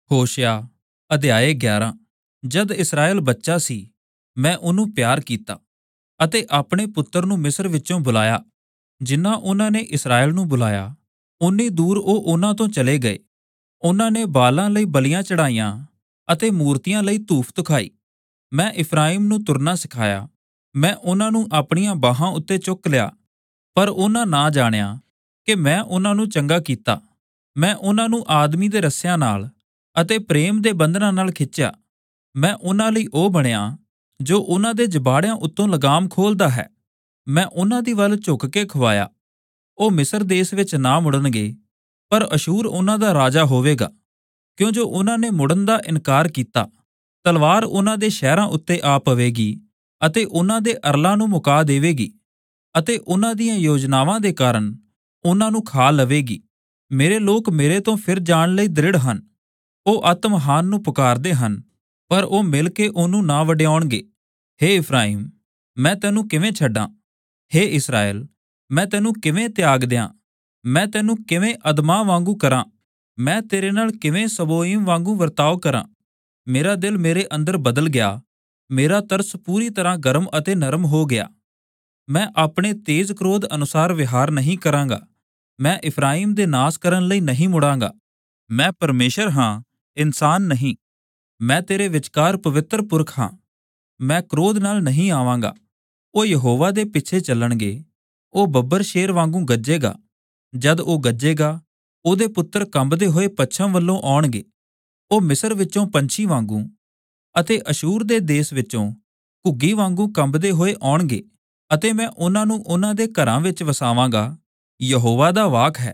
ਹੋਸ਼ਿਆ ਅਧਿਆਇ 11। ਜਦ ਇਸਰਾਏਲ ਬੱਚਾ ਸੀ, ਮੈਂ ਉਹਨੂੰ ਪਿਆਰ ਕੀਤਾ ਅਤੇ ਆਪਣੇ ਪੁੱਤਰ ਨੂੰ ਮਿਸਰ ਵਿੱਚੋਂ ਬੁਲਾਇਆ। ਜਿੰਨਾ ਉਹਨਾਂ ਨੇ ਇਸਰਾਏਲ ਨੂੰ ਬੁਲਾਇਆ, ਓਨੀ ਦੂਰ ਉਹ ਉਹਨਾਂ ਤੋਂ ਚਲੇ ਗਏ। ਉਹਨਾਂ ਨੇ ਬਾਲਾਂ ਲਈ ਬਲੀਆਂ ਚੜਾਈਆਂ ਅਤੇ ਮੂਰਤੀਆਂ ਲਈ ਧੂਫ ਦਿਖਾਈ। ਮੈਂ ਇਫਰਾਈਮ ਨੂੰ ਤੁਰਨਾ ਸਿਖਾਇਆ, ਮੈਂ ਉਹਨਾਂ ਨੂੰ ਆਪਣੀਆਂ ਬਾਹਾਂ ਉੱਤੇ ਚੁੱਕ ਲਿਆ, ਪਰ ਉਹਨਾਂ ਨਾ ਜਾਣਿਆ ਕਿ ਮੈਂ ਉਹਨਾਂ ਨੂੰ ਚੰਗਾ ਕੀਤਾ। ਮੈਂ ਉਹਨਾਂ ਨੂੰ ਆਦਮੀ ਦੇ ਰੱਸਿਆਂ ਨਾਲ ਅਤੇ ਪ੍ਰੇਮ ਦੇ ਬੰਧਨਾਂ ਨਾਲ ਖਿੱਚਿਆ। ਮੈਂ ਉਹਨਾਂ ਲਈ ਉਹ ਬਣਿਆ ਜੋ ਉਹਨਾਂ ਦੇ ਜਬਾੜਿਆਂ ਉੱਤੋਂ ਲਗਾਮ ਖੋਲ੍ਹਦਾ ਹੈ। ਮੈਂ ਉਹਨਾਂ ਦੀ ਵੱਲ ਝੁਕ ਕੇ ਖਵਾਇਆ। ਉਹ ਮਿਸਰ ਦੇਸ਼ ਵਿੱਚ ਨਾ ਮੁੜਨਗੇ, ਪਰ ਅਸ਼ੂਰ ਉਹਨਾਂ ਦਾ ਰਾਜਾ ਹੋਵੇਗਾ, ਕਿਉਂ ਜੋ ਉਹਨਾਂ ਨੇ ਮੁੜਨ ਦਾ ਇਨਕਾਰ ਕੀਤਾ। ਤਲਵਾਰ ਉਹਨਾਂ ਦੇ ਸ਼ਹਿਰਾਂ ਉੱਤੇ ਆ ਪਵੇਗੀ ਅਤੇ ਉਹਨਾਂ ਦੇ ਅਰਲਾਂ ਨੂੰ ਮੁਕਾ ਦੇਵੇਗੀ ਅਤੇ ਉਹਨਾਂ ਦੀਆਂ ਯੋਜਨਾਵਾਂ ਦੇ ਕਾਰਨ ਉਹਨਾਂ ਨੂੰ ਖਾ ਲਵੇਗੀ। ਮੇਰੇ ਲੋਕ ਮੇਰੇ ਤੋਂ ਫਿਰ ਜਾਣ ਲਈ ਦ੍ਰਿੜ ਹਨ। ਉਹ ਆਤਮਹਾਨ ਨੂੰ ਪੁਕਾਰਦੇ ਹਨ, ਪਰ ਉਹ ਮਿਲ ਕੇ ਉਹਨੂੰ ਨਾ ਵਡਿਆਉਣਗੇ। ਹੇ ਇਫਰਾਈਮ, ਮੈਂ ਤੈਨੂੰ ਕਿਵੇਂ ਛੱਡਾਂ? ਹੇ ਇਸਰਾਏਲ, ਮੈਂ ਤੈਨੂੰ ਕਿਵੇਂ ਤਿਆਗ ਦਿਆਂ? ਮੈਂ ਤੈਨੂੰ ਕਿਵੇਂ ਅਦਮਾਂ ਵਾਂਗੂ ਕਰਾਂ? ਮੈਂ ਤੇਰੇ ਨਾਲ ਕਿਵੇਂ ਸਬੋਇਮ ਵਾਂਗੂ ਵਰਤਾਓ ਕਰਾਂ? ਮੇਰਾ ਦਿਲ ਮੇਰੇ ਅੰਦਰ ਬਦਲ ਗਿਆ, ਮੇਰਾ ਤਰਸ ਪੂਰੀ ਤਰ੍ਹਾਂ ਗਰਮ ਅਤੇ ਨਰਮ ਹੋ ਗਿਆ। ਮੈਂ ਆਪਣੇ ਤੇਜ਼ ਕ੍ਰੋਧ ਅਨੁਸਾਰ ਵਿਹਾਰ ਨਹੀਂ ਕਰਾਂਗਾ। ਮੈਂ ਇਫਰਾਈਮ ਦੇ ਨਾਸ ਕਰਨ ਲਈ ਨਹੀਂ ਮੁੜਾਂਗਾ। ਮੈਂ ਪਰਮੇਸ਼ਰ ਹਾਂ, ਇਨਸਾਨ ਨਹੀਂ। ਮੈਂ ਤੇਰੇ ਵਿਚਕਾਰ ਪਵਿੱਤਰ ਪੁਰਖ ਹਾਂ। ਮੈਂ ਕ੍ਰੋਧ ਨਾਲ ਨਹੀਂ ਆਵਾਂਗਾ। ਉਹ ਯਹੋਵਾ ਦੇ ਪਿੱਛੇ ਚੱਲਣਗੇ। ਉਹ ਬੱਬਰ ਸ਼ੇਰ ਵਾਂਗੂ ਗੱਜੇਗਾ। ਜਦ ਉਹ ਗੱਜੇਗਾ, ਉਹਦੇ ਪੁੱਤਰ ਕੰਬਦੇ ਹੋਏ ਪੱਛਮ ਵੱਲੋਂ ਆਉਣਗੇ। ਉਹ ਮਿਸਰ ਵਿੱਚੋਂ ਪੰਛੀ ਵਾਂਗੂ ਅਤੇ ਅਸ਼ੂਰ ਦੇ ਦੇਸ਼ ਵਿੱਚੋਂ ਘੁੱਗੀ ਵਾਂਗੂ ਕੰਬਦੇ ਹੋਏ ਆਉਣਗੇ, ਅਤੇ ਮੈਂ ਉਹਨਾਂ ਨੂੰ ਉਹਨਾਂ ਦੇ ਘਰਾਂ ਵਿੱਚ ਵਸਾਵਾਂਗਾ। ਯਹੋਵਾ ਦਾ ਵਾਕ ਹੈ।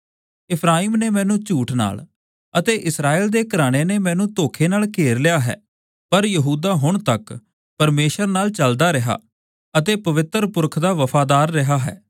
ਇਫਰਾਈਮ ਨੇ ਮੈਨੂੰ ਝੂਠ ਨਾਲ ਅਤੇ ਇਸਰਾਏਲ ਦੇ ਘਰਾਣੇ ਨੇ ਮੈਨੂੰ ਧੋਖੇ ਨਾਲ ਘੇਰ ਲਿਆ ਹੈ, ਪਰ ਯਹੂਦਾ ਹੁਣ ਤੱਕ ਪਰਮੇਸ਼ਰ ਨਾਲ ਚੱਲਦਾ ਰਿਹਾ ਅਤੇ ਪਵਿੱਤਰ ਪੁਰਖ ਦਾ ਵਫ਼ਾਦਾਰ ਰਿਹਾ ਹੈ।